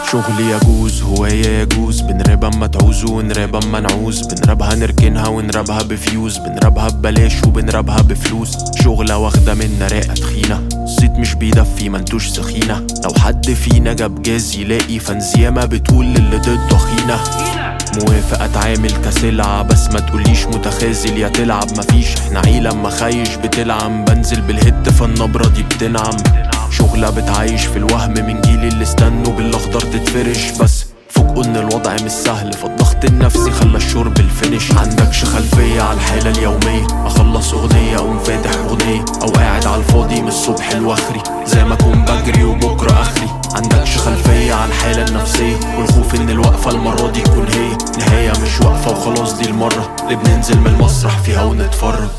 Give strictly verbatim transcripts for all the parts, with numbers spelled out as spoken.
شغلي يجوز، هواية يجوز، بنراب اما تعوز ونراب اما نعوز، بنرابها نركنها ونرابها بفيوز، بنرابها ببلاش وبنرابها بفلوس. شغلة واخدة منا راقة تخينة، الصيت مش بيدفي منتوش سخينة. لو حد فينا جاب جاز يلاقي فانزيامة بتقول اللي ضده خينة. موافق اتعامل كسلعة بس ما تقوليش متخاذل يا تلعب، مفيش احنا عيلة اما خايش بتلعم، بنزل بالهد فالنبرة دي بتنعم. شغلة بتعيش في الوهم من جيلي اللي استنوا بالاخضر تتفرش، بس فوقوا ان الوضع مش سهل فالضغط النفسي خلى الشرب الفينش. عندكش خلفية على الحالة اليومية، اخلص اغنية اقوم فاتح اغنية، او قاعد على الفاضي من الصبح لواخري زي ما اكون بجري وبكرة اخري. عندكش خلفية على الحالة النفسية والخوف ان الوقفة المرة دي تكون هي نهاية مش واقفة وخلاص، دي المرة اللي بننزل من المسرح فيها ونتفرج.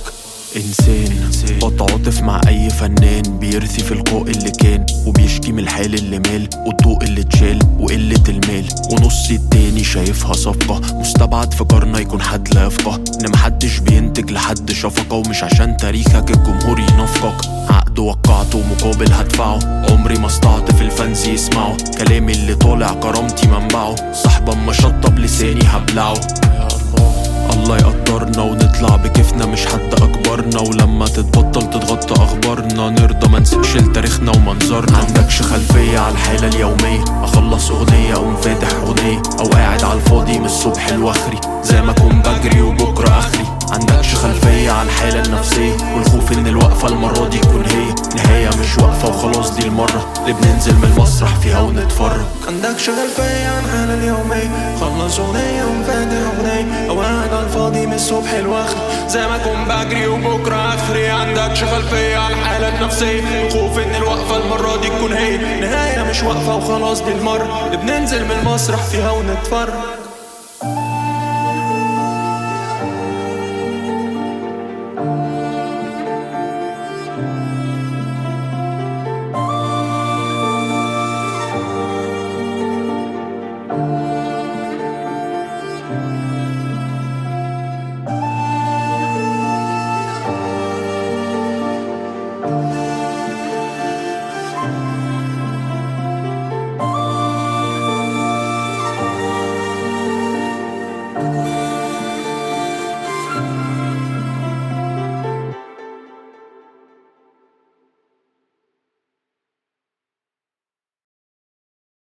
إنسان بتعاطف مع أي فنان بيرثي في القاء اللي كان وبيشكي من الحال اللي مال والضوء اللي اتشال وقلة المال، ونص التاني شايفها صفقة. مستبعد في قرنة يكون حد لا يفقه إن محدش بينتج لحد شفقة، ومش عشان تاريخك الجمهور ينافقك. عقد وقعته مقابل هدفعه، عمري ما استعطف الفانز يسمعه كلامي اللي طالع كرامتي منبعه. صاحبا ما شطب لساني هبلعه. الله يقدرنا ونطلع بكيفنا مش حد اكبرنا، ولما تتبطل تتغطى اخبارنا نرضى ما نسيبش لتاريخنا ومنظرنا. عندكش خلفية على الحالة اليومية، اخلص اغنية اقوم فاتح اغنية، او قاعد على الفاضي من الصبح لواخري زي ما اكون بجري وبكرة اخري. عندكش خلفية على الحالة النفسية والخوف ان الوقفة المرة دي تكون هي نهاية مش واقفة وخلاص، دي المرة اللي بننزل من المسرح فيها ونتفرج. عندكش خلفية عن الحالة اليومية، خلص اغنية ومفاتح اغنية، او قاعد على الفاضي من الصبح لواخري زي ما اكون بجري وبكرة اخري. عندكش خلفية عن الحالة النفسية والخوف ان الوقفة المرة دي تكون هي نهاية مش واقفة وخلاص، دي المرة اللي بننزل من المسرح فيها ونتفرج.